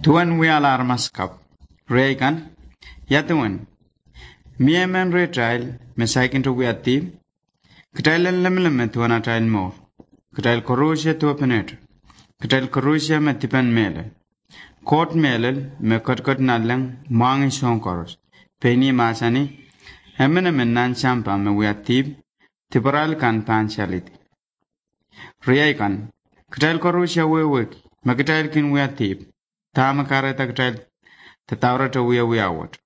Tuan we alarmas kap. Reagan. Yatuan. Miemen re trial. Mesaikin to we at team. Katail lemlemet tuan a trial more. Katail corrosia to a penetrator. Katail corrosia metipan mele. Court melel me kot nalang mangi song koros. Penny masani. Emenemen nan champa me we at team. Tiparal kan panchality. Reagan. Katail corrosia we work. Makatail kin we at team. Tama kareta katail. Tatawra to we awat.